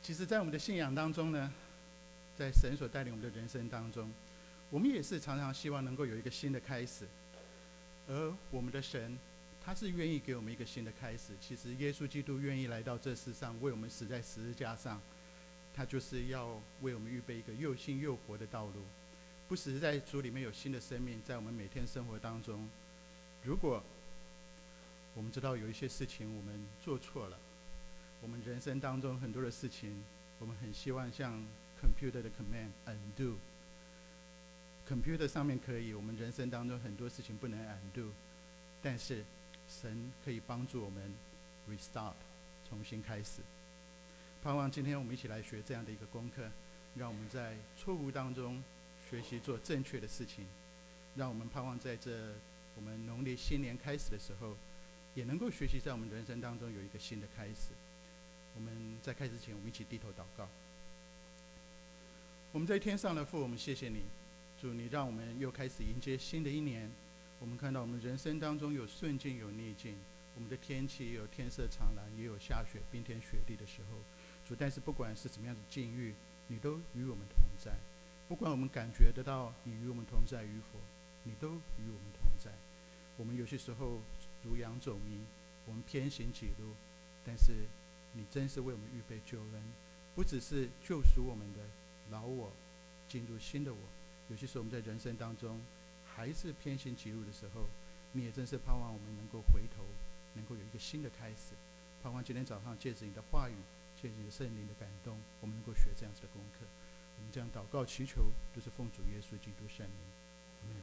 其实在我们的信仰当中呢，在神所带领我们的人生当中，我们也是常常希望能够有一个新的开始，而我们的神他是愿意给我们一个新的开始。其实耶稣基督愿意来到这世上，为我们死在十字架上，他就是要为我们预备一个又新又活的道路。不只是在主里面有新的生命，在我们每天生活当中，如果我们知道有一些事情我们做错了，我们人生当中很多的事情，我们很希望像 computer 的 command undo。computer 上面可以，我们人生当中很多事情不能 undo， 但是神可以帮助我们 restart， 重新开始。盼望今天我们一起来学这样的一个功课，让我们在错误当中学习做正确的事情，让我们盼望在这我们农历新年开始的时候，也能够学习在我们人生当中有一个新的开始。我们在开始前，我们一起低头祷告。我们在天上的父，我们谢谢你，主，你让我们又开始迎接新的一年。我们看到我们人生当中有顺境有逆境，我们的天气也有天色常蓝，也有下雪冰天雪地的时候，主，但是不管是怎么样的境遇，你都与我们同在。不管我们感觉得到你与我们同在与否，你都与我们同在。我们有些时候如羊走迷，我们偏行己路，但是你真是为我们预备救恩，不只是救赎我们的老我，进入新的我。有些时候我们在人生当中还是偏行己路的时候，你也真是盼望我们能够回头，能够有一个新的开始。盼望今天早上借着你的话语，借着你的圣灵的感动，我们能够学这样子的功课。我们这样祷告祈求，都是奉主耶稣基督圣名。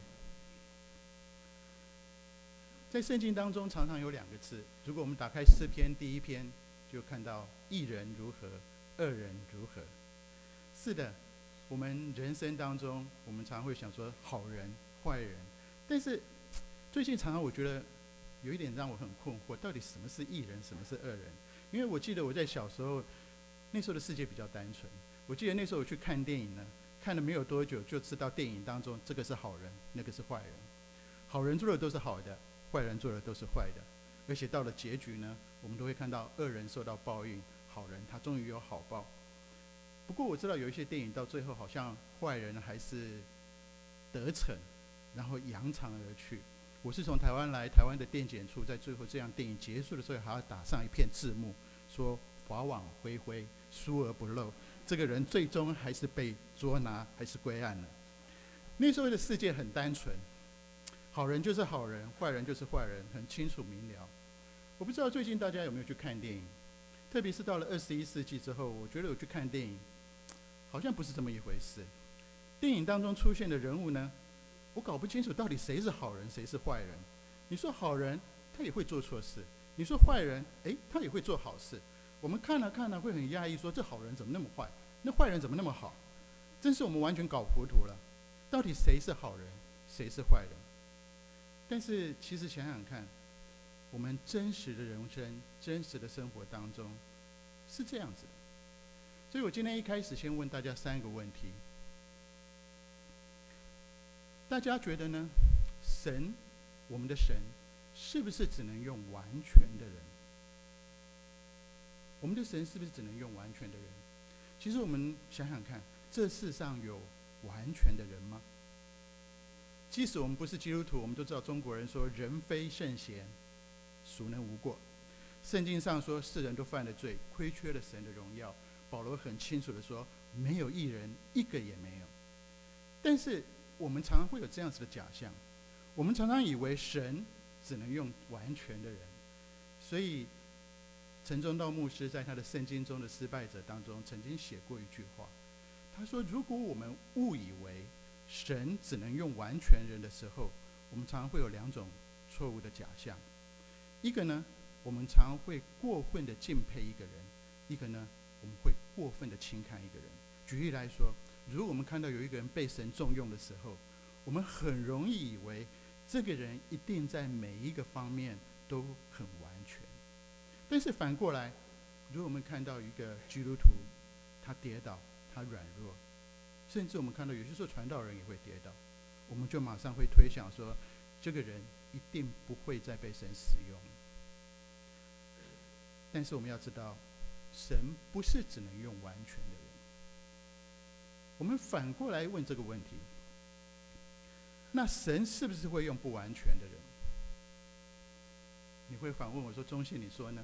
在圣经当中常常有两个字，如果我们打开诗篇第1篇，就看到一人如何，二人如何。是的，我们人生当中，我们常会想说好人坏人，但是最近常常我觉得有一点让我很困惑，到底什么是一人，什么是二人？因为我记得我在小时候，那时候的世界比较单纯。我记得那时候我去看电影呢，看了没有多久就知道电影当中这个是好人，那个是坏人。好人做的都是好的，坏人做的都是坏的。而且到了结局呢，我们都会看到恶人受到报应，好人他终于有好报。不过我知道有一些电影到最后好像坏人还是得逞，然后扬长而去。我是从台湾来，台湾的电检处在最后这样电影结束的时候还要打上一片字幕，说法网恢恢，疏而不漏。这个人最终还是被捉拿，还是归案了。那时候的世界很单纯，好人就是好人，坏人就是坏人，很清楚明了。我不知道最近大家有没有去看电影，特别是到了21世纪之后，我觉得我去看电影好像不是这么一回事。电影当中出现的人物呢，我搞不清楚到底谁是好人谁是坏人。你说好人他也会做错事，你说坏人他也会做好事。我们看了看了会很压抑，说这好人怎么那么坏，那坏人怎么那么好？真是我们完全搞糊涂了，到底谁是好人谁是坏人？但是其实想想看，我们真实的人生真实的生活当中是这样子的。所以我今天一开始先问大家3个问题，大家觉得呢？神，我们的神是不是只能用完全的人？我们的神是不是只能用完全的人？其实我们想想看，这世上有完全的人吗？即使我们不是基督徒，我们都知道中国人说人非圣贤，孰能无过？圣经上说世人都犯了罪，亏缺了神的荣耀。保罗很清楚的说，没有义人，一个也没有。但是我们常常会有这样子的假象，我们常常以为神只能用完全的人。所以陈忠道牧师在他的圣经中的失败者当中曾经写过一句话，他说如果我们误以为神只能用完全人的时候，我们常常会有2种错误的假象。一个呢，我们常常会过分的敬佩一个人；一个呢，我们会过分的轻看一个人。举例来说，如果我们看到有一个人被神重用的时候，我们很容易以为这个人一定在每一个方面都很完全。但是反过来，如果我们看到一个基督徒，他跌倒，他软弱，甚至我们看到有些时候传道人也会跌倒，我们就马上会推想说，这个人一定不会再被神使用。但是我们要知道， 神不是只能用完全的人。我们反过来问这个问题，那神是不是会用不完全的人？你会反问我说：“中信，你说呢？”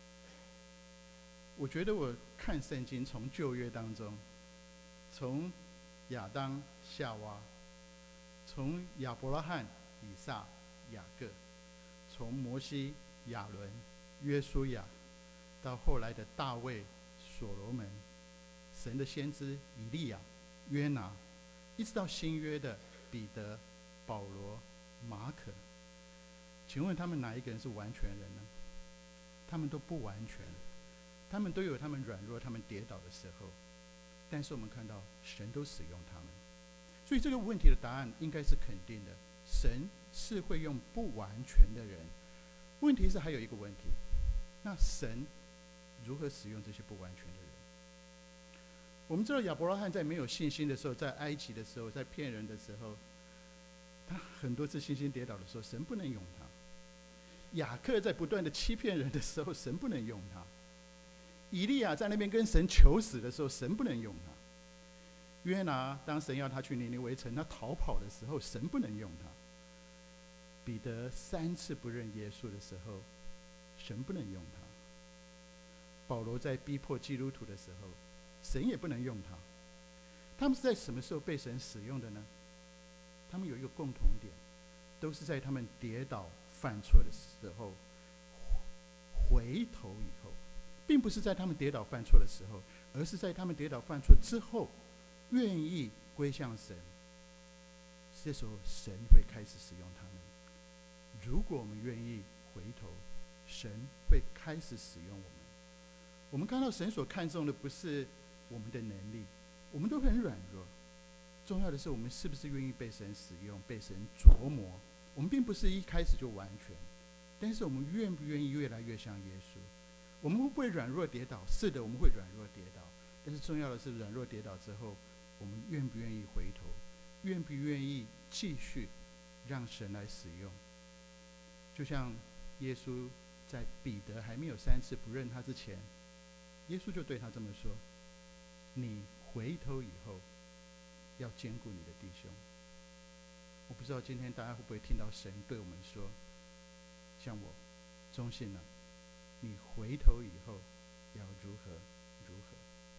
我觉得我看圣经，从旧约当中，从亚当、夏娃，从亚伯拉罕、以撒、雅各，从摩西、亚伦、约书亚，到后来的大卫、所罗门，神的先知以利亚、约拿，一直到新约的彼得、保罗、马可，请问他们哪一个人是完全人呢？他们都不完全，他们都有他们软弱、他们跌倒的时候，但是我们看到神都使用他们，所以这个问题的答案应该是肯定的，神是会用不完全的人。问题是还有一个问题，那神如何使用这些不完全的人？我们知道亚伯拉罕在没有信心的时候，在埃及的时候，在骗人的时候，他很多次信心跌倒的时候，神不能用他。雅各在不断的欺骗人的时候，神不能用他。以利亚在那边跟神求死的时候，神不能用他。约拿当神要他去尼尼微城，他逃跑的时候，神不能用他。彼得3次不认耶稣的时候，神不能用他。保罗在逼迫基督徒的时候，神也不能用他。他们是在什么时候被神使用的呢？他们有一个共同点，都是在他们跌倒犯错的时候回头以后，并不是在他们跌倒犯错的时候，而是在他们跌倒犯错之后愿意归向神，这时候神会开始使用他们。如果我们愿意回头，神会开始使用我们。我们看到神所看重的不是我们的能力，我们都很软弱，重要的是我们是不是愿意被神使用，被神琢磨。我们并不是一开始就完全，但是我们愿不愿意越来越像耶稣？我们会不会软弱跌倒？是的，我们会软弱跌倒，但是重要的是软弱跌倒之后，我们愿不愿意回头，愿不愿意继续让神来使用？就像耶稣在彼得还没有3次不认他之前，耶稣就对他这么说：你回头以后要兼顾你的弟兄。我不知道今天大家会不会听到神对我们说，像我忠信了，你回头以后要如何如何。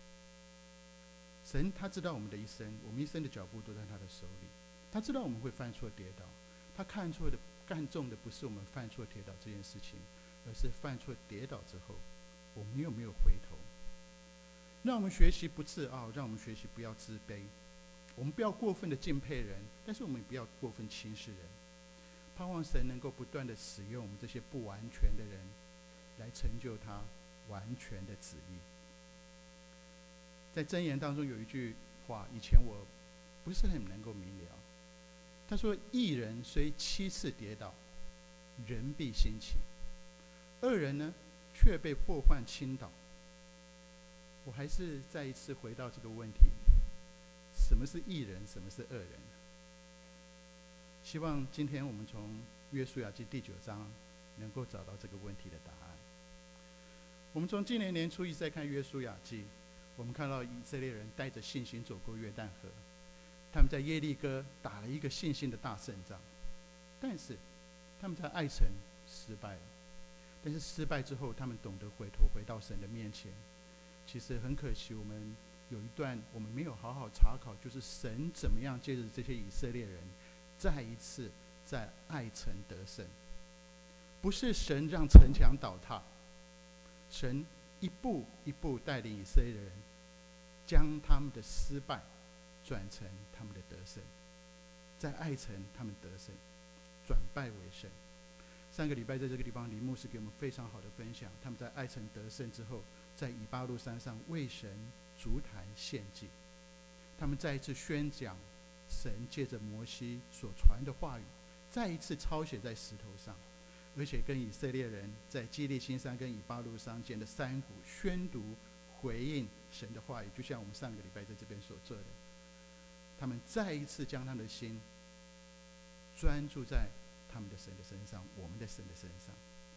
神他知道我们的一生，我们一生的脚步都在他的手里，他知道我们会犯错跌倒，他看重的不是我们犯错跌倒这件事情，而是犯错跌倒之后我们有没有回头。让我们学习不自傲，让我们学习不要自卑，我们不要过分的敬佩人，但是我们也不要过分轻视人。盼望神能够不断的使用我们这些不完全的人，来成就他完全的旨意。在箴言当中有一句话，以前我不是很能够明了，他说：义人虽7次跌倒，人必兴起；恶人呢，却被祸患倾倒。我还是再一次回到这个问题，什么是义人，什么是恶人？希望今天我们从约书亚记第9章能够找到这个问题的答案。我们从今年年初一直在看约书亚记，我们看到以色列人带着信心走过约旦河，他们在耶利哥打了一个信心的大胜仗，但是他们在爱城失败了。但是失败之后，他们懂得回头回到神的面前。其实很可惜，我们有一段我们没有好好查考，就是神怎么样借着这些以色列人再一次在爱城得胜。不是神让城墙倒塌，神一步一步带领以色列人将他们的失败转成他们的得胜。在爱城他们得胜，转败为胜。上个礼拜在这个地方，李牧师给我们非常好的分享，他们在爱城得胜之后，在以巴路山上为神筑坛献祭，他们再一次宣讲神借着摩西所传的话语，再一次抄写在石头上，而且跟以色列人在基利心山跟以巴路山间的山谷宣读回应神的话语，就像我们上个礼拜在这边所做的。他们再一次将他们的心专注在他们的神的身上，我们的神的身上。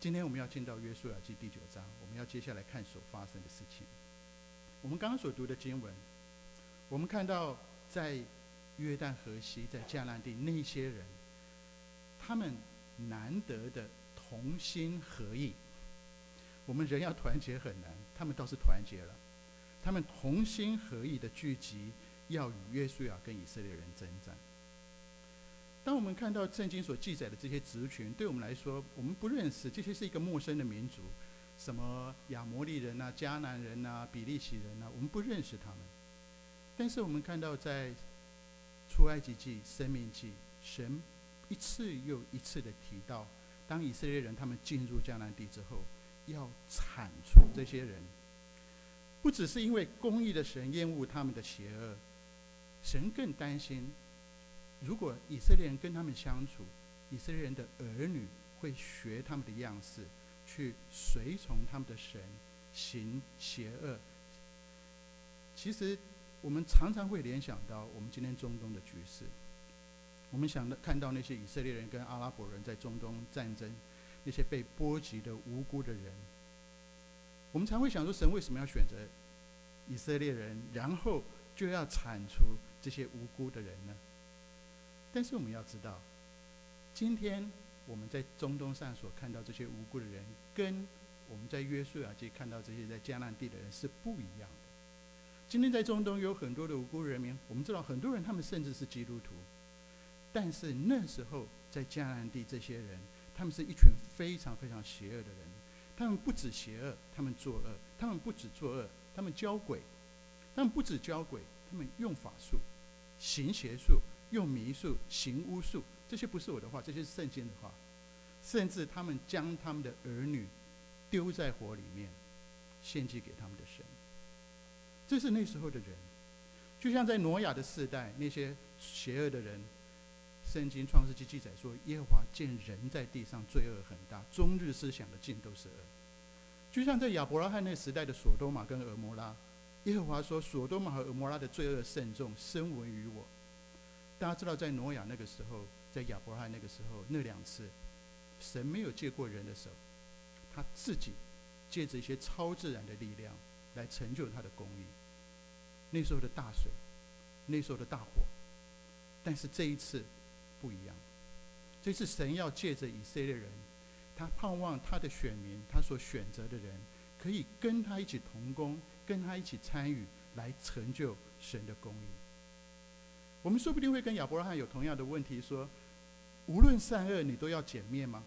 今天我们要进到约书亚记第9章，我们要接下来看所发生的事情。我们刚刚所读的经文，我们看到在约旦河西，在迦南地那些人，他们难得的同心合意。我们人要团结很难，他们倒是团结了，他们同心合意的聚集，要与约书亚跟以色列人征战。当我们看到圣经所记载的这些族群，对我们来说，我们不认识，这些是一个陌生的民族，什么亚摩利人啊、迦南人啊、比利洗人啊，我们不认识他们。但是我们看到在出埃及记、申命记，神一次又一次的提到，当以色列人他们进入迦南地之后，要铲除这些人，不只是因为公义的神厌恶他们的邪恶，神更担心，如果以色列人跟他们相处，以色列人的儿女会学他们的样式，去随从他们的神，行邪恶。其实我们常常会联想到我们今天中东的局势，我们看到那些以色列人跟阿拉伯人在中东战争，那些被波及的无辜的人，我们常会想说，神为什么要选择以色列人，然后就要铲除这些无辜的人呢？但是我们要知道，今天我们在中东上所看到这些无辜的人，跟我们在约书亚记看到这些在迦南地的人是不一样的。今天在中东有很多的无辜人民，我们知道很多人他们甚至是基督徒，但是那时候在迦南地这些人，他们是一群非常非常邪恶的人。他们不止邪恶，他们作恶；他们不止作恶，他们交鬼；他们不止交鬼，他们用法术、行邪术、用迷术、行巫术。这些不是我的话，这些是圣经的话。甚至他们将他们的儿女丢在火里面，献祭给他们的神。这是那时候的人，就像在挪亚的世代，那些邪恶的人，圣经创世纪记载说，耶和华见人在地上罪恶很大，终日思想的尽都是恶。就像在亚伯拉罕那时代的所多玛跟俄摩拉，耶和华说，所多玛和俄摩拉的罪恶甚重，深闻于我。大家知道，在挪亚那个时候，在亚伯拉罕那个时候，那2次神没有借过人的手，他自己借着一些超自然的力量来成就他的公义。那时候的大水，那时候的大火，但是这一次不一样。这次神要借着以色列人，他盼望他的选民，他所选择的人，可以跟他一起同工，跟他一起参与，来成就神的公义。我们说不定会跟亚伯拉罕有同样的问题，说，无论善恶，你都要剿灭吗？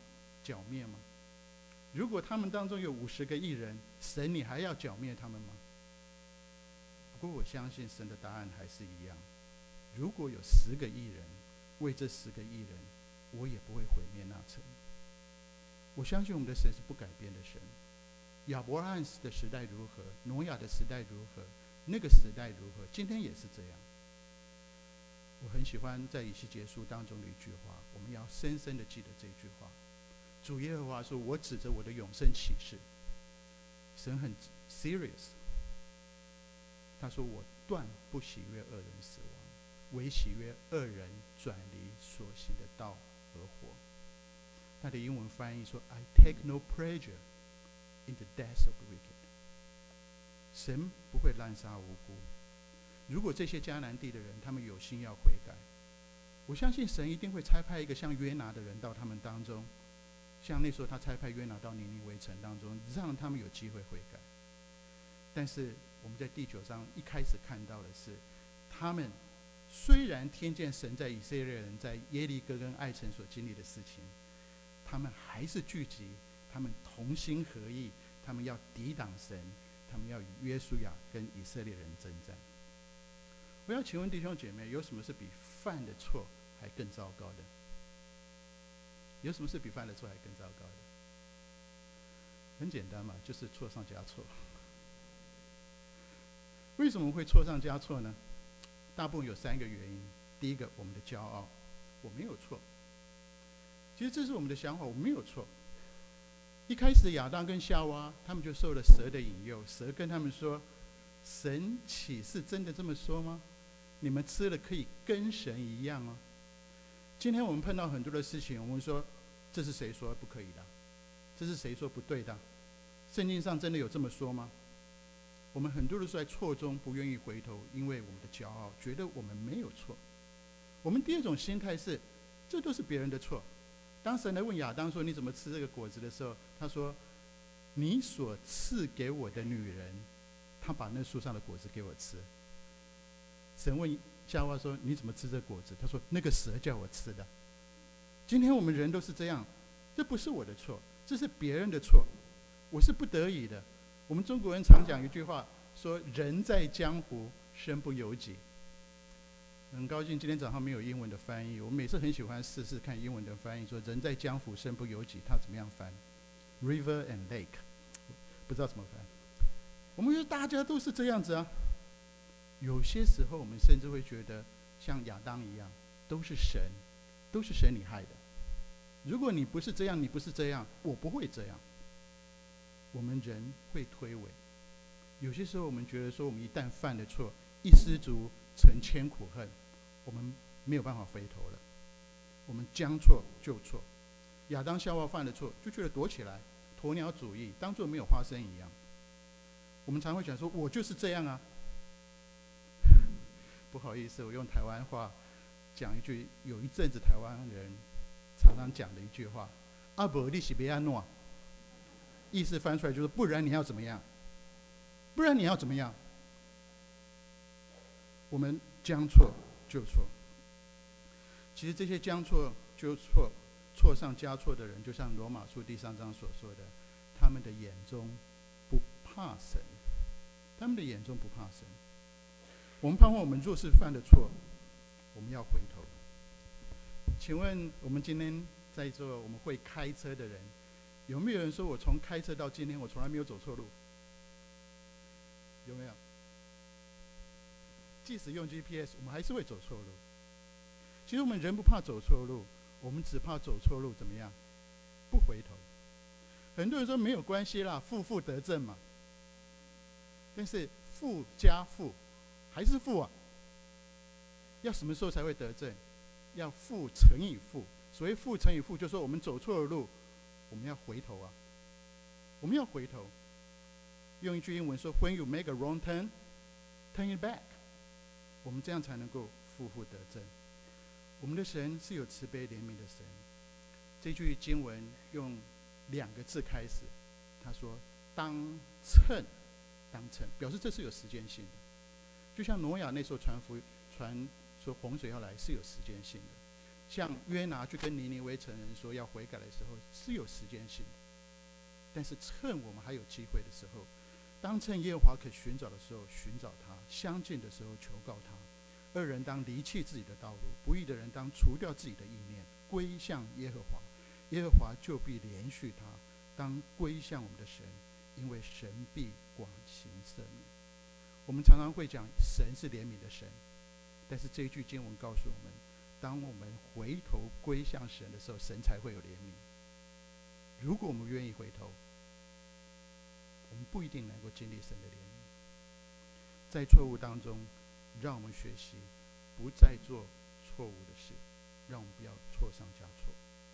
如果他们当中有50个义人，神你还要剿灭他们吗？不过我相信神的答案还是一样，如果有10个义人，为这10个义人，我也不会毁灭那城。我相信我们的神是不改变的神。亚伯拉罕的时代如何，挪亚的时代如何，那个时代如何，今天也是这样。我很喜欢在以西结书当中的一句话，我们要深深的记得这句话。主耶和华说，我指着我的永生启示，神很 serious， 他说，我断不喜悦恶人死亡，唯喜悦恶人转离所行的道而活。他的英文翻译说 I take no pleasure in the death of the wicked。 神不会滥杀无辜。如果这些迦南地的人他们有心要悔改，我相信神一定会差派一个像约拿的人到他们当中，像那时候他差派约拿到尼尼微城当中，让他们有机会悔改。但是我们在第9章一开始看到的是，他们虽然听见神在以色列人在耶利哥跟爱城所经历的事情，他们还是聚集，他们同心合意，他们要抵挡神，他们要与约书亚跟以色列人征战。我要请问弟兄姐妹，有什么是比犯的错还更糟糕的？有什么是比犯的错还更糟糕的？很简单嘛，就是错上加错。为什么会错上加错呢？大部分有3个原因。第一个，我们的骄傲，我没有错。其实这是我们的想法，我没有错。一开始亚当跟夏娃，他们就受了蛇的引诱，蛇跟他们说，神岂是真的这么说吗？你们吃了可以跟神一样哦。今天我们碰到很多的事情，我们说这是谁说不可以的？ 这是谁说不对的？圣经上真的有这么说吗？我们很多人是在错中不愿意回头，因为我们的骄傲，觉得我们没有错。我们第二种心态是，这都是别人的错。当神来问亚当说你怎么吃这个果子的时候，他说你所赐给我的女人，她把那树上的果子给我吃。神问夏娃说你怎么吃这果子？他说那个蛇叫我吃的。今天我们人都是这样，这不是我的错，这是别人的错，我是不得已的。我们中国人常讲一句话，说人在江湖身不由己。很高兴今天早上没有英文的翻译，我每次很喜欢试试看英文的翻译，说人在江湖身不由己，他怎么样翻 ？River and lake， 不知道怎么翻。我们觉得大家都是这样子啊。有些时候我们甚至会觉得像亚当一样，都是神你害的。如果你不是这样，你不是这样，我不会这样。我们人会推诿。有些时候我们觉得说，我们一旦犯了错，一失足成千古恨，我们没有办法回头了。我们将错就错。亚当夏娃犯了错，就觉得躲起来，鸵鸟主义，当作没有发生一样。我们常会讲说，我就是这样啊。不好意思，我用台湾话讲一句，有一阵子台湾人常常讲的一句话：“阿伯你是别安诺。”意思翻出来就是，不然你要怎么样？不然你要怎么样？我们将错就错。其实这些将错就错、错上加错的人，就像罗马书第3章所说的，他们的眼中不怕神，他们的眼中不怕神。我们盼望我们若是犯了错，我们要回头。请问我们今天在座我们会开车的人，有没有人说我从开车到今天我从来没有走错路？有没有？即使用 GPS， 我们还是会走错路。其实我们人不怕走错路，我们只怕走错路怎么样？不回头。很多人说没有关系啦，负得正嘛。但是负加负还是负啊。要什么时候才会得正？要负乘以负。所谓负乘以负，就是说我们走错了路，我们要回头啊。我们要回头。用一句英文说 ：“When you make a wrong turn, turn it back。”我们这样才能够负得正。我们的神是有慈悲怜悯的神。这句经文用2个字开始，他说：“当称，当称”，表示这是有时间性的。就像挪亚那时候船说洪水要来是有时间性的，像约拿去跟尼尼微城人说要悔改的时候是有时间性的。但是趁我们还有机会的时候，当趁耶和华可寻找的时候寻找他，相近的时候求告他。恶人当离弃自己的道路，不义的人当除掉自己的意念，归向耶和华，耶和华就必连续他。当归向我们的神，因为神必广行赦免。我们常常会讲神是怜悯的神，但是这一句经文告诉我们，当我们回头归向神的时候，神才会有怜悯。如果我们愿意回头，我们不一定能够经历神的怜悯。在错误当中，让我们学习不再做错误的事，让我们不要错上加错。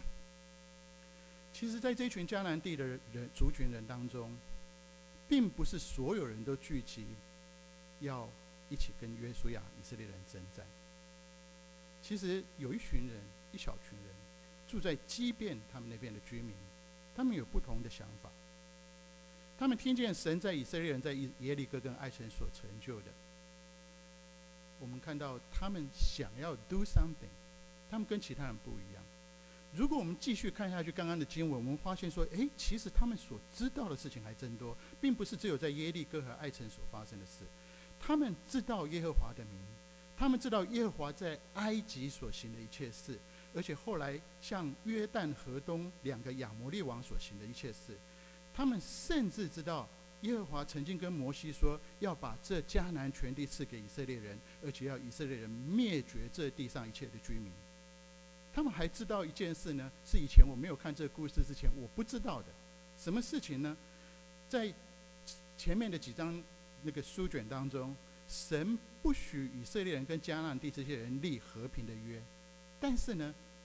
其实在这群迦南地的族群人当中，并不是所有人都聚集要一起跟约书亚以色列人征战。其实有一小群人住在基遍他们那边的居民，他们有不同的想法。他们听见神在以色列人在耶利哥跟艾城所成就的，我们看到他们想要 do something， 他们跟其他人不一样。如果我们继续看下去刚刚的经文，我们发现说，其实他们所知道的事情还真多，并不是只有在耶利哥和艾城所发生的事。他们知道耶和华的名，他们知道耶和华在埃及所行的一切事，而且后来向约旦河东2个亚摩利王所行的一切事。他们甚至知道耶和华曾经跟摩西说，要把这迦南全地赐给以色列人，而且要以色列人灭绝这地上一切的居民。他们还知道一件事呢，是以前我没有看这个故事之前我不知道的。什么事情呢？在前面的几章那个书卷当中，神不许以色列人跟迦南地这些人立和平的约，但是呢，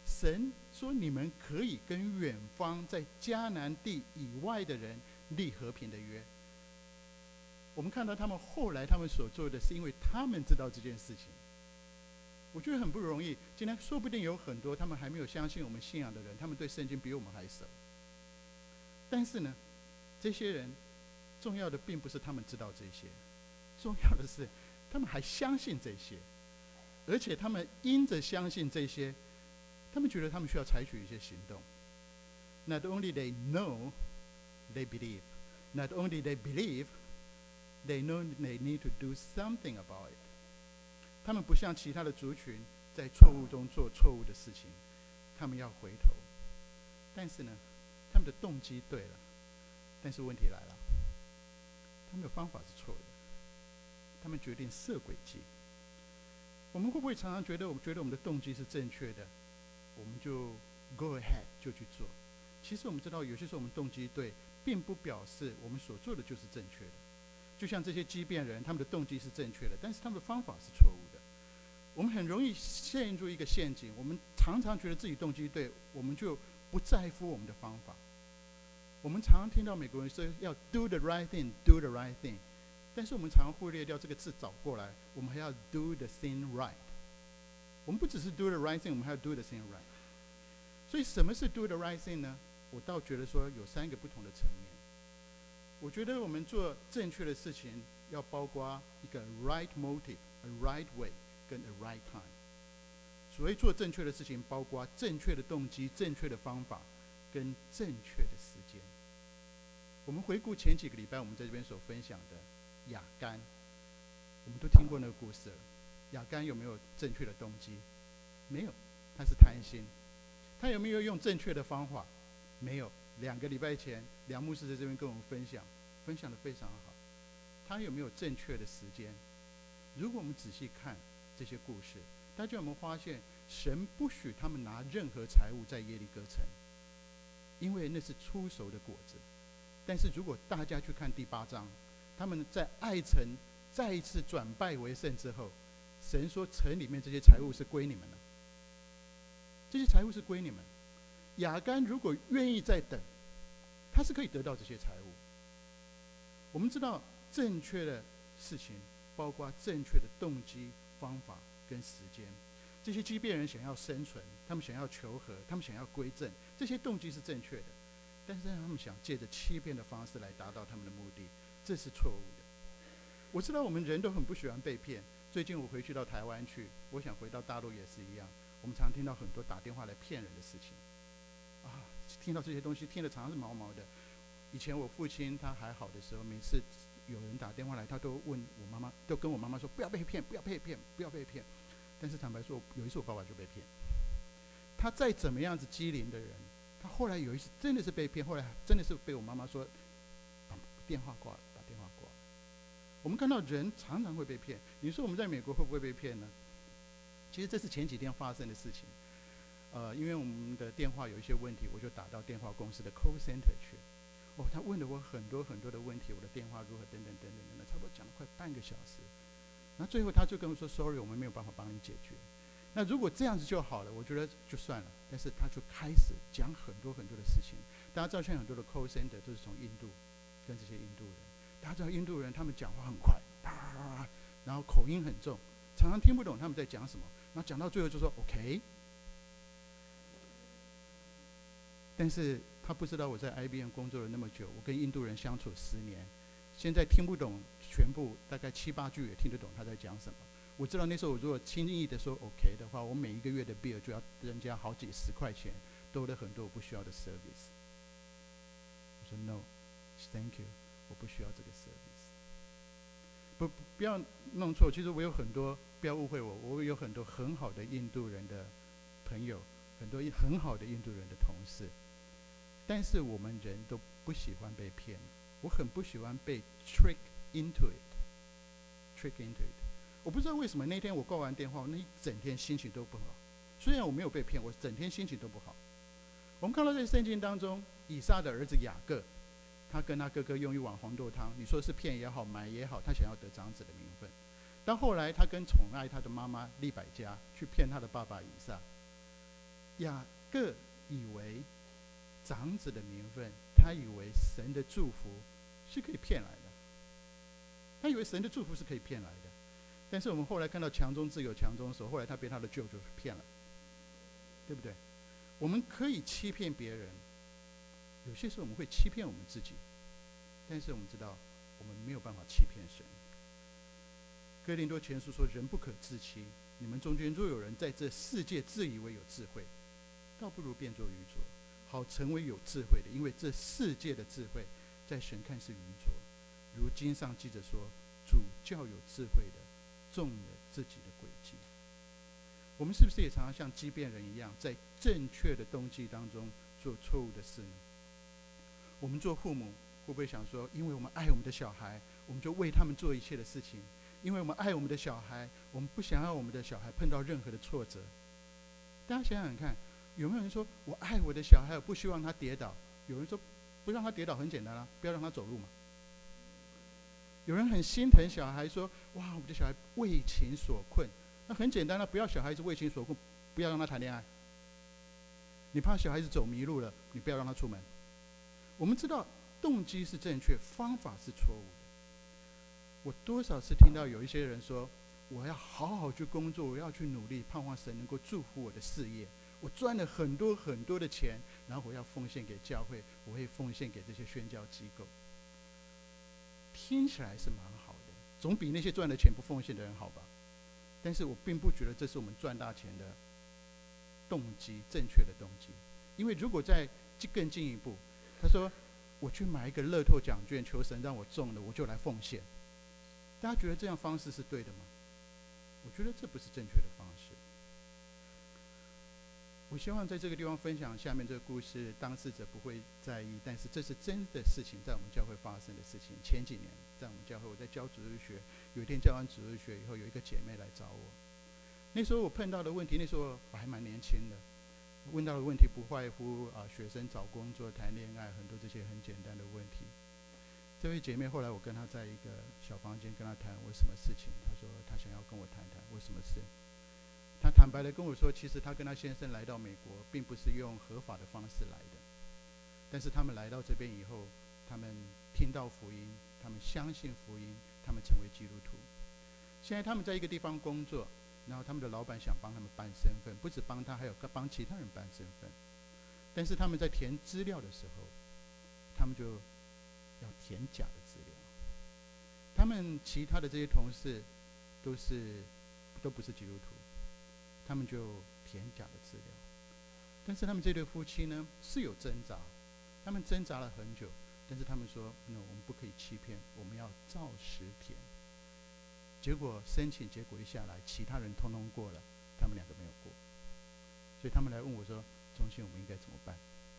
神说你们可以跟远方在迦南地以外的人立和平的约。我们看到他们后来他们所做的是因为他们知道这件事情。我觉得很不容易，今天说不定有很多他们还没有相信我们信仰的人，他们对圣经比我们还熟。但是呢，这些人重要的并不是他们知道这些，重要的是他们还相信这些，而且他们因着相信这些，他们觉得他们需要采取一些行动。Not only they know, they believe. Not only they believe, they know they need to do something about it. 他们不像其他的族群在错误中做错误的事情，他们要回头。但是呢，他们的动机对了，但是问题来了，他们的方法是错的。他们决定设诡计。我们会不会常常觉得我们的动机是正确的，我们就 go ahead 就去做？其实我们知道，有些时候我们动机对，并不表示我们所做的就是正确的。就像这些畸变人，他们的动机是正确的，但是他们的方法是错误的。我们很容易陷入一个陷阱，我们常常觉得自己动机对，我们就不在乎我们的方法。我们常常听到美国人说要 do the right thing, do the right thing， 但是我们常常忽略掉这个字找过来，我们还要 do the thing right。我们不只是 do the right thing， 我们还要 do the thing right。所以什么是 do the right thing 呢？我倒觉得说有3个不同的层面。我觉得我们做正确的事情，要包括一个 right motive、a right way 跟 a right time。所谓做正确的事情，包括正确的动机、正确的方法跟正确的时间。我们回顾前几个礼拜我们在这边所分享的亚干，我们都听过那个故事了。亚干有没有正确的动机？没有，他是贪心。他有没有用正确的方法？没有。2个礼拜前，梁牧师在这边跟我们分享得非常好。他有没有正确的时间？如果我们仔细看这些故事，大家有没有发现，神不许他们拿任何财物在耶利哥城，因为那是出熟的果子。但是如果大家去看第8章，他们在爱城再一次转败为胜之后，神说城里面这些财物是归你们的，这些财物是归你们。亚干如果愿意再等，他是可以得到这些财物。我们知道正确的事情包括正确的动机、方法跟时间。这些畸变人想要生存，他们想要求和，他们想要归正，这些动机是正确的，但是他们想借着欺骗的方式来达到他们的目的，这是错误的。我知道我们人都很不喜欢被骗。最近我回去到台湾去，我想回到大陆也是一样。我们常听到很多打电话来骗人的事情啊，听到这些东西听得常常是毛毛的。以前我父亲他还好的时候，每次有人打电话来，他都问我妈妈，都跟我妈妈说不要被骗，不要被骗，不要被骗。但是坦白说，有一次我爸爸就被骗。他再怎么样子机灵的人，他后来有一次真的是被骗，后来真的是被我妈妈说把电话挂了，把电话挂了。我们看到人常常会被骗，你说我们在美国会不会被骗呢？其实这是前几天发生的事情。因为我们的电话有一些问题，我就打到电话公司的 call center 去。他问了我很多很多的问题，我的电话如何等等等等等等，差不多讲了快半个小时。那最后他就跟我说 ：“Sorry， 我们没有办法帮你解决。”那如果这样子就好了，我觉得就算了。但是他就开始讲很多很多的事情。大家知道，现在很多的 call center 都是从印度跟这些印度人。大家知道印度人他们讲话很快，然后口音很重，常常听不懂他们在讲什么。然后讲到最后就说 OK。但是他不知道我在 IBM 工作了那么久，我跟印度人相处10年，现在听不懂全部，大概7、8句也听得懂他在讲什么。我知道那时候我如果轻易的说 OK 的话，我每一个月的 bill 就要增加好几10块钱，多了很多我不需要的 service。我说 No，Thank you， 我不需要这个 service。不要弄错，其实我有很多，不要误会我，我有很多很好的印度人的朋友，很多很好的印度人的同事。但是我们人都不喜欢被骗，我很不喜欢被 trick into it。我不知道为什么那天我挂完电话，那一整天心情都不好。虽然我没有被骗，我整天心情都不好。我们看到在圣经当中，以撒的儿子雅各，他跟他哥哥用一碗黄豆汤，你说是骗也好，买也好，他想要得长子的名分。但后来他跟宠爱他的妈妈利百加去骗他的爸爸以撒。 雅各以为长子的名分，他以为神的祝福是可以骗来的，他以为神的祝福是可以骗来的。但是我们后来看到强中自有强中手，后来他被他的舅舅骗了，对不对？我们可以欺骗别人，有些时候我们会欺骗我们自己，但是我们知道我们没有办法欺骗神。哥林多前书说，人不可自欺，你们中间若有人在这世界自以为有智慧，倒不如变作愚拙，好成为有智慧的，因为这世界的智慧在神看是愚拙。如经上记着说，主叫有智慧的中了自己的诡计。我们是不是也常常像畸变人一样，在正确的动机当中做错误的事呢？我们做父母会不会想说，因为我们爱我们的小孩，我们就为他们做一切的事情？因为我们爱我们的小孩，我们不想要我们的小孩碰到任何的挫折。大家想想看，有没有人说我爱我的小孩，我不希望他跌倒？有人说不让他跌倒很简单啊，不要让他走路嘛。有人很心疼小孩，说哇，我的小孩为情所困，那很简单了，不要小孩子为情所困，不要让他谈恋爱。你怕小孩子走迷路了，你不要让他出门。我们知道动机是正确，方法是错误的。我多少次听到有一些人说，我要好好去工作，我要去努力，盼望神能够祝福我的事业。我赚了很多很多的钱，然后我要奉献给教会，我会奉献给这些宣教机构。听起来是蛮好的，总比那些赚了钱不奉献的人好吧？但是我并不觉得这是我们赚大钱的动机，正确的动机。因为如果再更进一步，他说我去买一个乐透奖券，求神让我中了，我就来奉献。大家觉得这样方式是对的吗？我觉得这不是正确的方式。我希望在这个地方分享下面这个故事，当事者不会在意，但是这是真的事情，在我们教会发生的事情。前几年在我们教会，我在教主日学，有一天教完主日学以后，有一个姐妹来找我。那时候我碰到的问题，那时候我还蛮年轻的，问到的问题不外乎学生找工作、谈恋爱，很多这些很简单的问题。这位姐妹后来我跟她在一个小房间跟她谈我什么事情，她说她想要跟我谈谈我什么事。她坦白的跟我说，其实她跟她先生来到美国，并不是用合法的方式来的，但是他们来到这边以后，他们听到福音，他们相信福音，他们成为基督徒。现在他们在一个地方工作，然后他们的老板想帮他们办身份，不止帮他，还有帮其他人办身份。但是他们在填资料的时候，他们就要填假的资料。他们其他的这些同事都不是基督徒，他们就填假的资料。但是他们这对夫妻呢是有挣扎，他们挣扎了很久，但是他们说我们不可以欺骗，我们要照实填。结果申请结果一下来，其他人通通过了，他们两个没有过。所以他们来问我说，中信我们应该怎么办？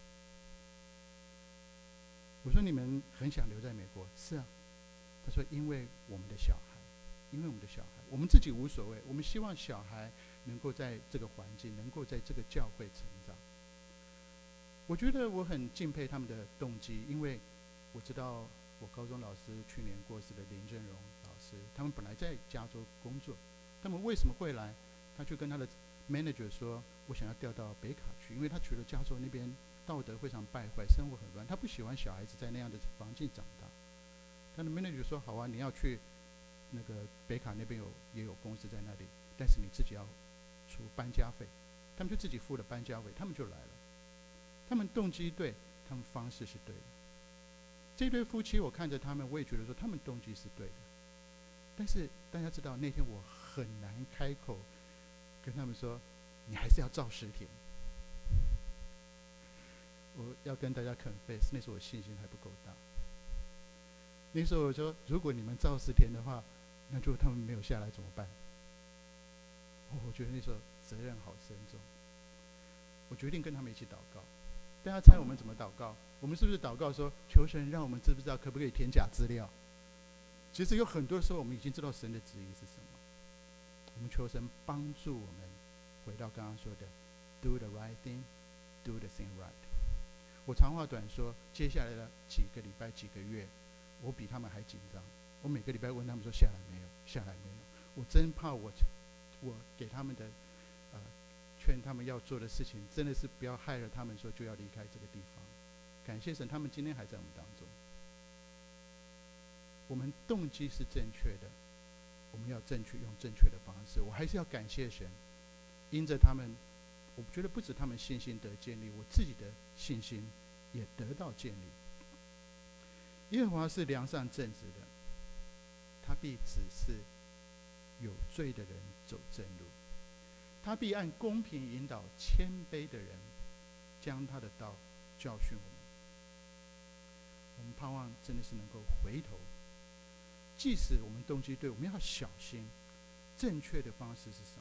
我说你们很想留在美国？是啊。他说因为我们的小孩，我们自己无所谓，我们希望小孩能够在这个环境，能够在这个教会成长。我觉得我很敬佩他们的动机，因为我知道我高中老师去年过世的林正荣老师，他们本来在加州工作，他们为什么会来？他就跟他的 manager 说，我想要调到北卡去，因为他觉得加州那边道德非常败坏，生活很乱，他不喜欢小孩子在那样的环境长大。他的 manager 说，好啊，你要去那个北卡那边也有公司在那里，但是你自己要出搬家费。他们就自己付了搬家费，他们就来了。他们动机对，他们方式是对的。这对夫妻我看着他们，我也觉得说他们动机是对的。但是大家知道，那天我很难开口跟他们说，你还是要照实填。我要跟大家 confess， 那时候我信心还不够大。那时候我说，如果你们照实填的话，那就他们没有下来怎么办？我觉得那时候责任好深重。我决定跟他们一起祷告。大家猜我们怎么祷告？我们是不是祷告说，求神让我们知不知道可不可以填假资料？其实有很多时候我们已经知道神的旨意是什么。我们求神帮助我们回到刚刚说的 do the right thing, do the thing right。 我长话短说，接下来的几个礼拜几个月，我比他们还紧张。我每个礼拜问他们说，下来没有，下来没有。我真怕我给他们的劝他们要做的事情，真的是不要害了他们，说就要离开这个地方。感谢神，他们今天还在我们当中。我们动机是正确的，我们要用正确的方式。我还是要感谢神，因着他们，我觉得不止他们信心得建立，我自己的信心也得到建立。耶和华是良善正直的，他必指示有罪的人走正路，他必按公平引导谦卑的人，将他的道教训我们。我们盼望真的是能够回头，即使我们动机对，我们要小心正确的方式是什么。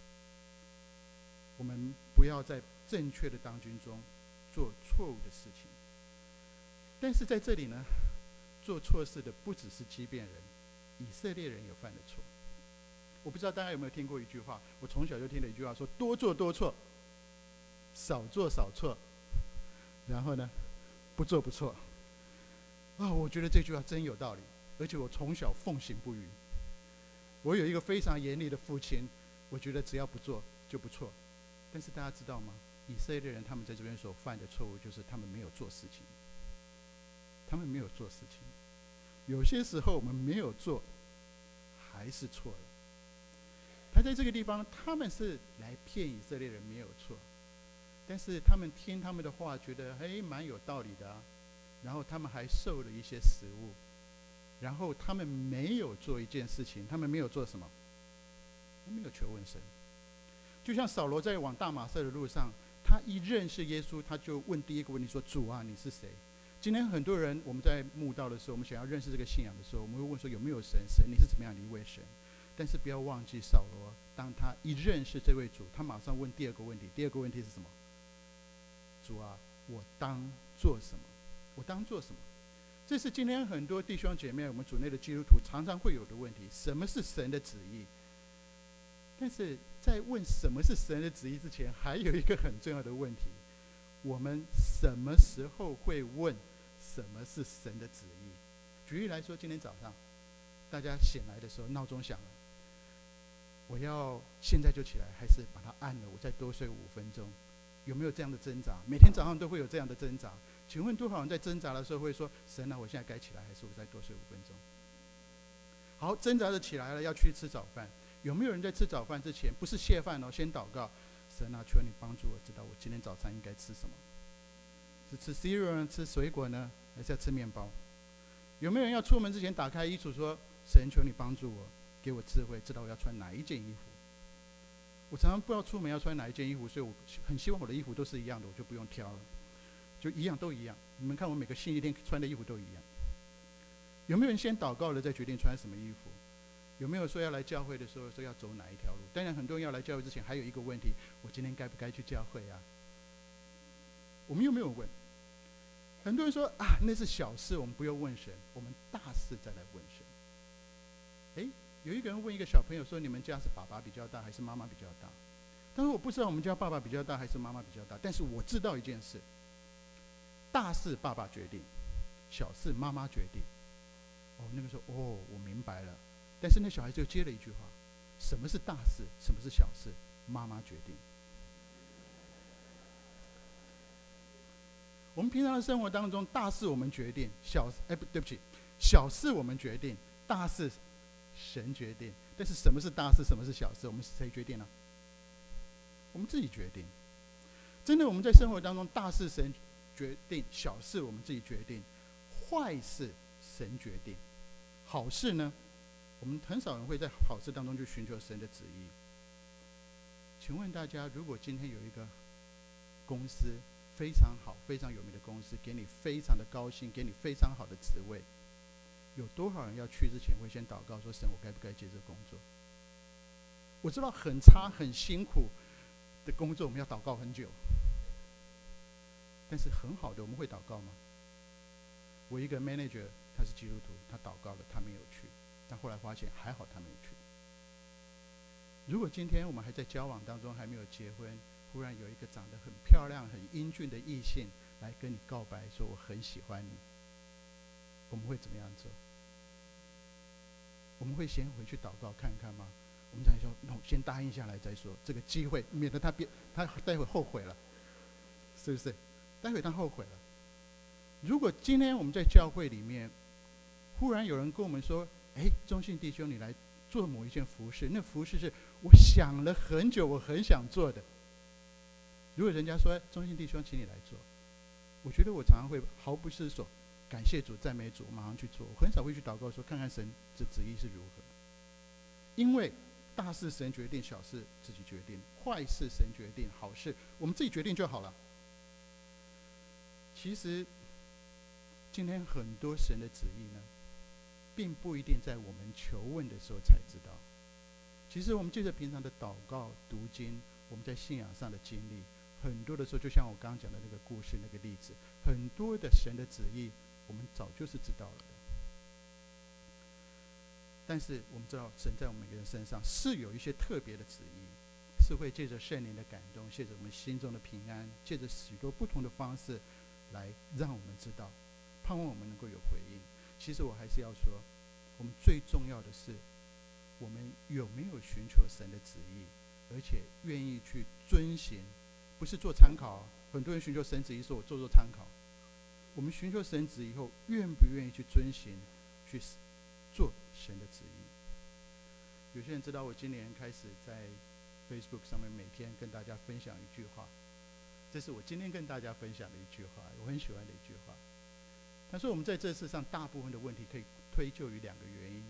我们不要在正确的当军中做错误的事情。但是在这里呢，做错事的不只是基遍人，以色列人有犯的错。我不知道大家有没有听过一句话，我从小就听了一句话，说多做多错，少做少错，然后呢，不做不错。我觉得这句话真有道理，而且我从小奉行不渝。我有一个非常严厉的父亲，我觉得只要不做就不错。但是大家知道吗？以色列人他们在这边所犯的错误，就是他们没有做事情。他们没有做事情，有些时候我们没有做，还是错了。他在这个地方，他们是来骗以色列人，没有错。但是他们听他们的话，觉得蛮有道理的啊。然后他们还受了一些食物，然后他们没有做一件事情，他们没有做什么？他没有求问神。就像扫罗在往大马色的路上，他一认识耶稣，他就问第一个问题说：“主啊，你是谁？”今天很多人，我们在慕道的时候，我们想要认识这个信仰的时候，我们会问说有没有神？神，你是怎么样的一位神？但是不要忘记扫罗，当他一认识这位主，他马上问第二个问题。第二个问题是什么？主啊，我当做什么？我当做什么？这是今天很多弟兄姐妹，我们主内的基督徒常常会有的问题：什么是神的旨意？但是在问什么是神的旨意之前，还有一个很重要的问题：我们什么时候会问什么是神的旨意？举例来说，今天早上大家醒来的时候，闹钟响了，我要现在就起来，还是把它按了，我再多睡5分钟？有没有这样的挣扎？每天早上都会有这样的挣扎。请问多少人在挣扎的时候会说：“神啊，我现在该起来，还是我再多睡5分钟？”好，挣扎着起来了，要去吃早饭。有没有人在吃早饭之前，不是谢饭哦，先祷告：“神啊，求你帮助我知道我今天早餐应该吃什么？是吃 cereal 呢，吃水果呢，还是要吃面包？”有没有人要出门之前打开衣橱说：“神，求你帮助我，给我智慧，知道我要穿哪一件衣服？”我常常不知道出门要穿哪一件衣服，所以我很希望我的衣服都是一样的，我就不用挑了，就一样都一样。你们看我每个星期天穿的衣服都一样。有没有人先祷告了再决定穿什么衣服？有没有说要来教会的时候说要走哪一条路？当然，很多人要来教会之前还有一个问题：我今天该不该去教会啊？我们又没有问。很多人说那是小事，我们不用问神，我们大事再来问神。有一个人问一个小朋友说：“你们家是爸爸比较大还是妈妈比较大？”他说：“我不知道我们家爸爸比较大还是妈妈比较大，但是我知道一件事：大事爸爸决定，小事妈妈决定。”那个时候我明白了。但是那小孩就接了一句话：“什么是大事？什么是小事？妈妈决定。”我们平常的生活当中，大事我们决定，对不起，小事我们决定，大事神决定。但是什么是大事，什么是小事，我们谁决定呢？我们自己决定。真的，我们在生活当中，大事神决定，小事我们自己决定，坏事神决定，好事呢，我们很少人会在好事当中去寻求神的旨意。请问大家，如果今天有一个公司非常好、非常有名的公司，给你非常的高兴，给你非常好的职位，有多少人要去之前会先祷告说：“神，我该不该接这个工作？”我知道很差、很辛苦的工作，我们要祷告很久。但是很好的，我们会祷告吗？我一个 manager， 他是基督徒，他祷告了，他没有去，但后来发现还好他没有去。如果今天我们还在交往当中，还没有结婚，忽然有一个长得很漂亮、很英俊的异性来跟你告白，说我很喜欢你，我们会怎么样做？我们会先回去祷告看看吗？ 我们才说，no，先答应下来再说，这个机会免得他待会后悔了，是不是？待会他后悔了。如果今天我们在教会里面，忽然有人跟我们说，中信弟兄，你来做某一件服事，那服事是我想了很久，我很想做的。如果人家说，中信弟兄，请你来做，我觉得我常常会毫不思索，感谢主，赞美主，马上去做。我很少会去祷告说，看看神的旨意是如何。因为大事神决定，小事自己决定，坏事神决定，好事我们自己决定就好了。其实今天很多神的旨意呢，并不一定在我们求问的时候才知道。其实我们借着平常的祷告、读经，我们在信仰上的经历，很多的时候，就像我刚刚讲的那个故事、那个例子，很多的神的旨意，我们早就是知道了的。但是我们知道，神在我们每个人身上是有一些特别的旨意，是会借着圣灵的感动，借着我们心中的平安，借着许多不同的方式，来让我们知道，盼望我们能够有回应。其实我还是要说，我们最重要的是，我们有没有寻求神的旨意，而且愿意去遵行，不是做参考。很多人寻求神旨意，说我做参考。我们寻求神旨意后，愿不愿意去遵行，去做神的旨意？有些人知道，我今年开始在 Facebook 上面每天跟大家分享一句话，这是我今天跟大家分享的一句话，我很喜欢的一句话。他说，我们在这世上大部分的问题可以推究于2个原因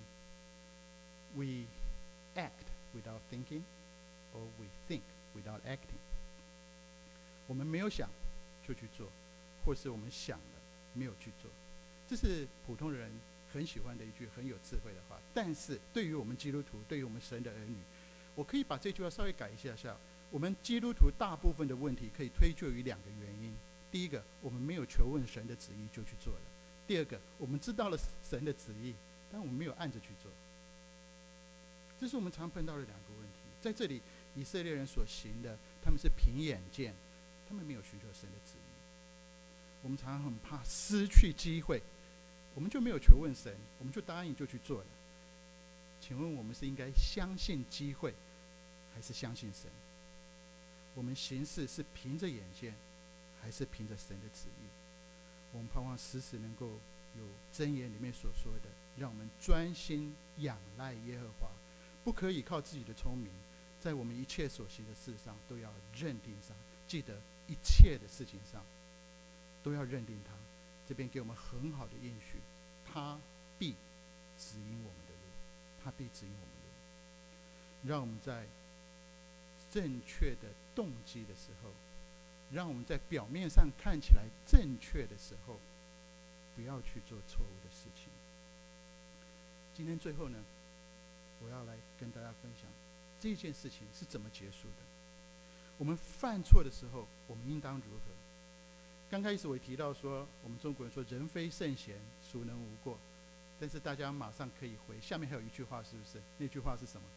：We act without thinking, or we think without acting。我们没有想就去做，或是我们想了没有去做。这是普通人很喜欢的一句很有智慧的话。但是对于我们基督徒，对于我们神的儿女，我可以把这句话稍微改一下。我们基督徒大部分的问题可以推究于2个原因。第一个，我们没有求问神的旨意就去做了；第二个，我们知道了神的旨意，但我们没有按着去做。这是我们常碰到的2个问题。在这里，以色列人所行的，他们是凭眼见，他们没有寻求神的旨意。我们常常很怕失去机会，我们就没有求问神，我们就答应就去做了。请问我们是应该相信机会，还是相信神？我们行事是凭着眼见，还是凭着神的旨意？我们盼望时时能够有箴言里面所说的，让我们专心仰赖耶和华，不可以靠自己的聪明，在我们一切所行的事上都要认定上。记得一切的事情上都要认定他。这边给我们很好的应许，他必指引我们的路，他必指引我们的路。让我们在正确的动机的时候，让我们在表面上看起来正确的时候，不要去做错误的事情。今天最后呢，我要来跟大家分享这件事情是怎么结束的。我们犯错的时候，我们应当如何？刚开始我提到说，我们中国人说人非圣贤，孰能无过？但是大家马上可以回，下面还有一句话，是不是？那句话是什么？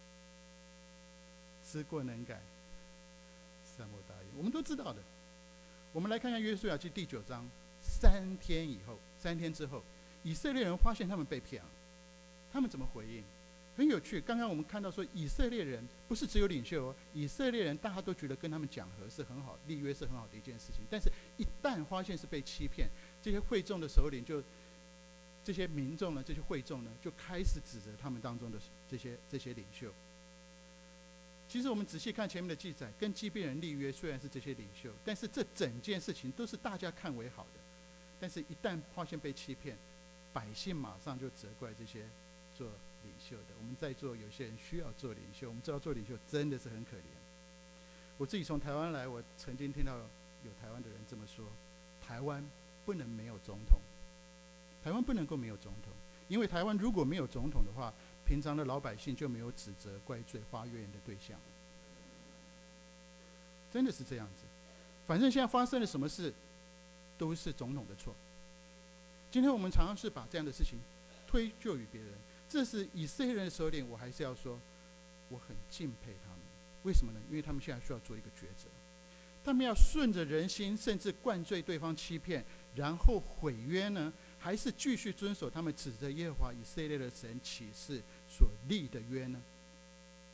知过能改，善莫大焉。我们都知道的。我们来看看约书亚记第9章，3天之后，以色列人发现他们被骗了，他们怎么回应？很有趣。刚刚我们看到说，以色列人不是只有领袖哦，以色列人大家都觉得跟他们讲和是很好，立约是很好的一件事情。但是，一旦发现是被欺骗，这些会众的首领这些民众呢，这些会众呢，就开始指责他们当中的这些领袖。其实我们仔细看前面的记载，跟基遍人立约虽然是这些领袖，但是这整件事情都是大家看为好的。但是，一旦发现被欺骗，百姓马上就责怪这些做领袖的。我们在座有些人需要做领袖，我们知道做领袖真的是很可怜。我自己从台湾来，我曾经听到有台湾的人这么说：台湾不能没有总统，台湾不能够没有总统，因为台湾如果没有总统的话，平常的老百姓就没有指责、怪罪、发怨言的对象。真的是这样子。反正现在发生了什么事，都是总统的错。今天我们常常是把这样的事情推究于别人。这是以色列人的首领，我还是要说，我很敬佩他们。为什么呢？因为他们现在需要做一个抉择，他们要顺着人心，甚至灌醉对方欺骗，然后毁约呢，还是继续遵守他们指着耶和华以色列的神起誓所立的约呢？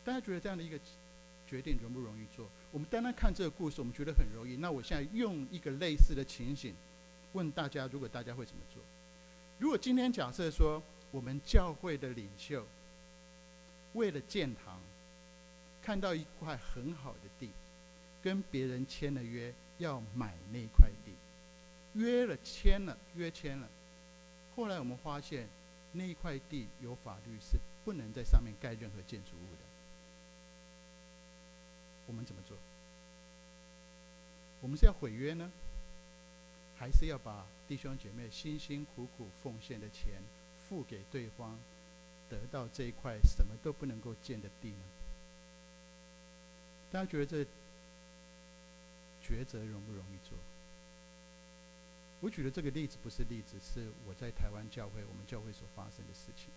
大家觉得这样的一个决定容不容易做？我们单单看这个故事，我们觉得很容易。那我现在用一个类似的情形问大家，如果大家会怎么做？如果今天假设说我们教会的领袖为了建堂，看到一块很好的地，跟别人签了约要买那块地，约签了，后来我们发现那一块地有法律是不能在上面盖任何建筑物的，我们怎么做？我们是要毁约呢，还是要把弟兄姐妹辛辛苦苦奉献的钱付给对方，得到这一块什么都不能够建的地呢？大家觉得这抉择容不容易做？我举的这个例子不是例子，是我在台湾教会，我们教会所发生的事情。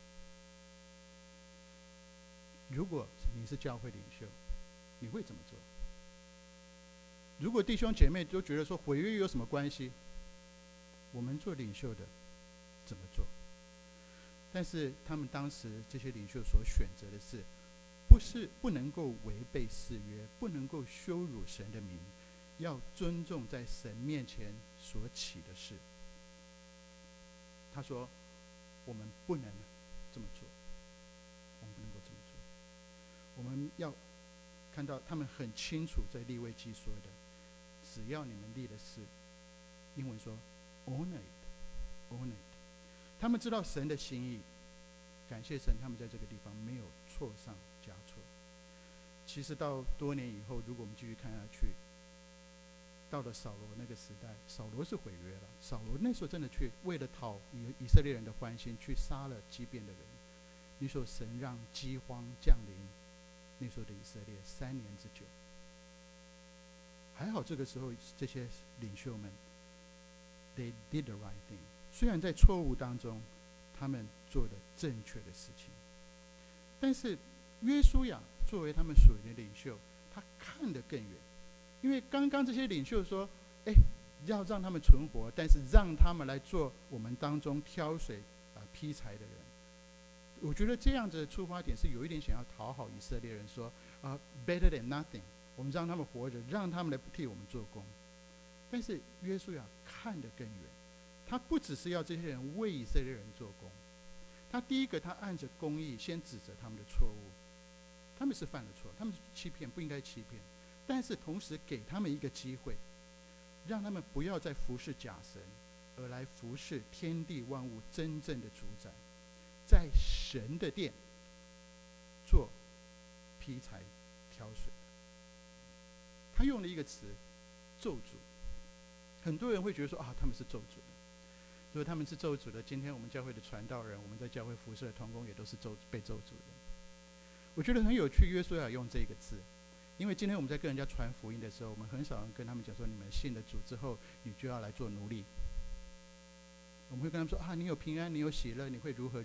如果你是教会领袖，你会怎么做？如果弟兄姐妹都觉得说毁约有什么关系，我们做领袖的怎么做？但是他们当时这些领袖所选择的是，不能够违背誓约，不能够羞辱神的名，要尊重在神面前所起的事。他说我们不能这么做，我们不能够这么做。我们要看到他们很清楚，在利未记说的，只要你们立了誓，英文说 honor it。他们知道神的心意，感谢神，他们在这个地方没有错上加错。其实到多年以后，如果我们继续看下去，到了扫罗那个时代，扫罗是毁约了。扫罗那时候真的去为了讨以色列人的欢心，去杀了畸变的人。那时候神让饥荒降临那时候的以色列3年之久。还好这个时候这些领袖们 they did the right thing， 虽然在错误当中他们做了正确的事情，但是约书亚作为他们属灵的领袖，他看得更远。因为刚刚这些领袖说要让他们存活，但是让他们来做我们当中挑水劈柴的人。我觉得这样子的出发点是有一点想要讨好以色列人，说better than nothing， 我们让他们活着，让他们来替我们做工。但是约书亚看得更远，他不只是要这些人为以色列人做工，他第一个，他按着公义先指责他们的错误，他们是犯了错，他们是欺骗，不应该欺骗，但是同时给他们一个机会，让他们不要再服侍假神，而来服侍天地万物真正的主宰，在神的殿做劈柴挑水。他用了一个词咒诅，很多人会觉得说他们是咒诅的。如果他们是咒诅的，今天我们教会的传道人，我们在教会服侍的同工也都是被咒诅的。我觉得很有趣，约书亚用这个字，因为今天我们在跟人家传福音的时候，我们很少人跟他们讲说，你们信了主之后，你就要来做奴隶。我们会跟他们说你有平安，你有喜乐，你会如何。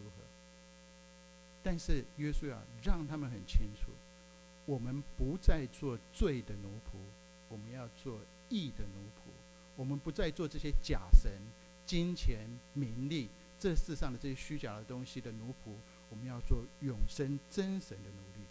但是约书亚让他们很清楚，我们不再做罪的奴仆，我们要做义的奴仆。我们不再做这些假神、金钱、名利这世上的这些虚假的东西的奴仆，我们要做永生真神的奴隶。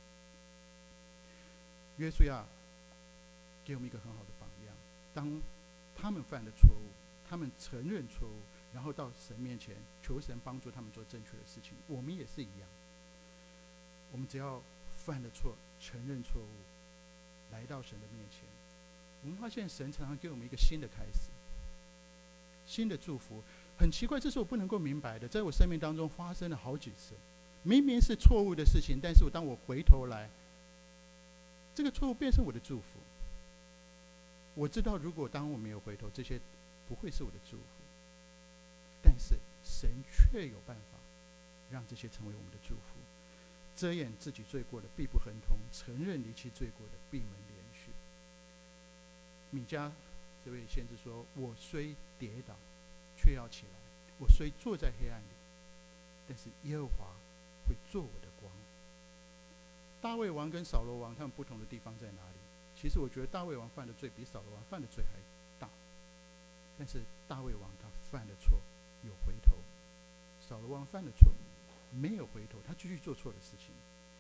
约书亚给我们一个很好的榜样，当他们犯了错误，他们承认错误，然后到神面前求神帮助他们做正确的事情。我们也是一样，我们只要犯了错，承认错误，来到神的面前，我们发现神常常给我们一个新的开始，新的祝福。很奇怪，这是我不能够明白的，在我生命当中发生了好几次，明明是错误的事情，但是当我回头来，这个错误变成我的祝福。我知道如果当我没有回头，这些不会是我的祝福，但是神却有办法让这些成为我们的祝福。遮掩自己罪过的必不亨通，承认离弃罪过的闭门连续。米迦这位先知说，我虽跌倒却要起来，我虽坐在黑暗里，但是耶和华会做我的光。大卫王跟扫罗王他们不同的地方在哪里？其实我觉得大卫王犯的罪比扫罗王犯的罪还大，但是大卫王他犯了错有回头，扫罗王犯了错没有回头，他继续做错的事情。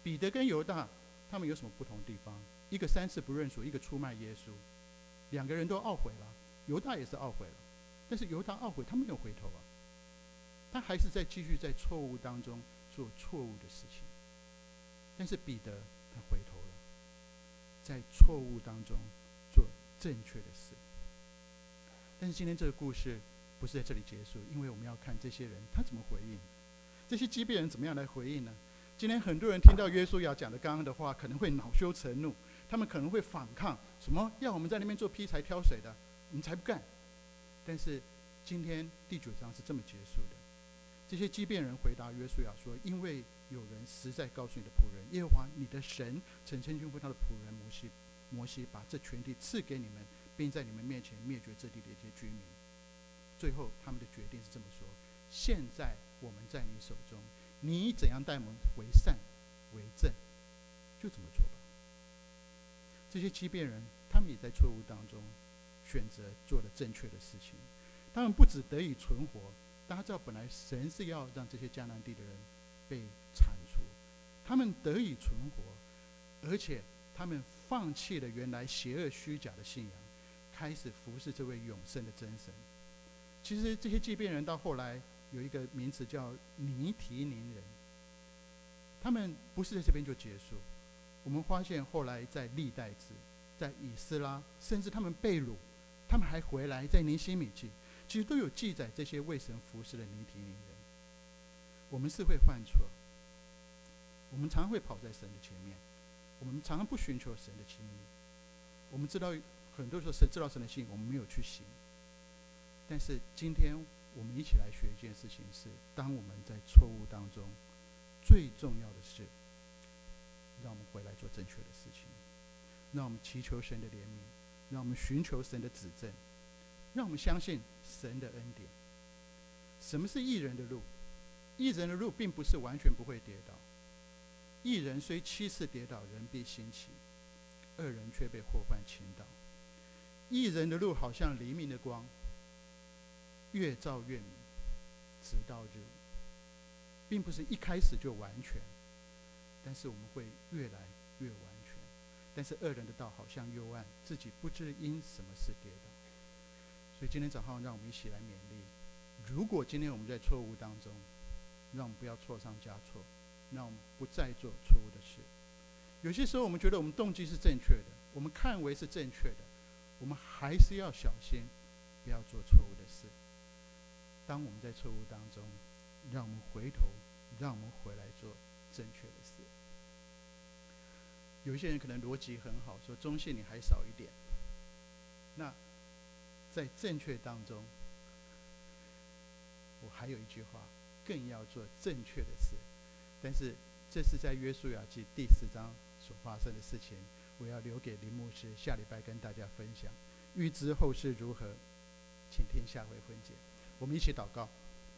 彼得跟犹大他们有什么不同的地方？一个3次不认属，一个出卖耶稣，两个人都懊悔了，犹大也是懊悔了，但是犹大懊悔，他没有回头啊，他还是继续在错误当中做错误的事情。但是彼得他回头了，在错误当中做正确的事。但是今天这个故事不是在这里结束，因为我们要看这些人他怎么回应，这些基遍人怎么样来回应呢？今天很多人听到约书亚讲的刚刚的话，可能会恼羞成怒，他们可能会反抗，什么要我们在那边做劈柴挑水的，我们才不干。但是今天第9章是这么结束的，这些基遍人回答约书亚说：因为有人实在告诉你的仆人耶和华你的神曾经吩咐他的仆人摩西把这全地赐给你们，并在你们面前灭绝这地的一些居民。最后他们的决定是这么说：现在我们在你手中，你怎样待我们为善为正，就怎么做吧。这些基遍人他们也在错误当中选择做了正确的事情，他们不只得以存活，大家知道本来神是要让这些迦南地的人被铲除，他们得以存活，而且他们放弃了原来邪恶虚假的信仰，开始服侍这位永生的真神。其实这些基遍人到后来有一个名词叫尼提宁人，他们不是在这边就结束。我们发现后来在历代志、在以斯拉，甚至他们被掳，他们还回来，在尼希米记其实都有记载这些为神服侍的尼提宁人。我们是会犯错，我们常常会跑在神的前面，我们常常不寻求神的心意，我们知道很多时候知道神的心意，我们没有去行。但是今天我们一起来学一件事情是，当我们在错误当中，最重要的是让我们回来做正确的事情，让我们祈求神的怜悯，让我们寻求神的指正，让我们相信神的恩典。什么是义人的路？义人的路并不是完全不会跌倒，义人虽7次跌倒，人必兴起；恶人却被祸患倾倒。义人的路好像黎明的光，越照越明，直到日午，并不是一开始就完全，但是我们会越来越完全。但是恶人的道好像幽暗，自己不知因什么事跌倒。所以今天早上让我们一起来勉励，如果今天我们在错误当中，让我们不要错上加错，让我们不再做错误的事。有些时候我们觉得我们动机是正确的，我们看为是正确的，我们还是要小心，不要做错误的事。当我们在错误当中，让我们回头，让我们回来做正确的事。有一些人可能逻辑很好，说中信你还少一点。那在正确当中，我还有一句话，更要做正确的事。但是这是在约书亚记第4章所发生的事情，我要留给林牧师下礼拜跟大家分享。预知后事如何，请听下回分解。我们一起祷告。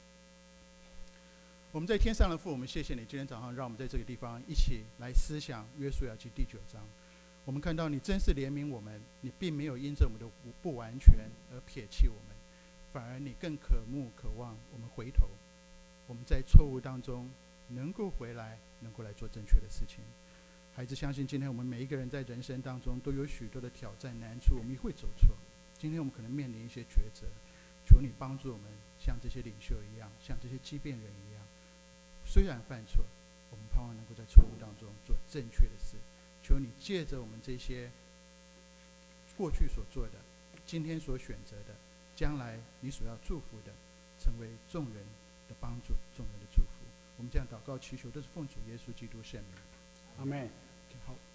我们在天上的父，我们谢谢你今天早上让我们在这个地方一起来思想约书亚记第9章。我们看到你真是怜悯我们，你并没有因着我们的不完全而撇弃我们，反而你更渴慕渴望我们回头，我们在错误当中能够回来，能够来做正确的事情。孩子，相信今天我们每一个人在人生当中都有许多的挑战难处，我们也会走错。今天我们可能面临一些抉择，求你帮助我们像这些领袖一样，像这些基遍人一样，虽然犯错，我们盼望能够在错误当中做正确的事。求你借着我们这些过去所做的，今天所选择的，将来你所要祝福的，成为众人的帮助，众人的祝福。我们这样祷告祈求，都是奉主耶稣基督圣名。 阿们。 好。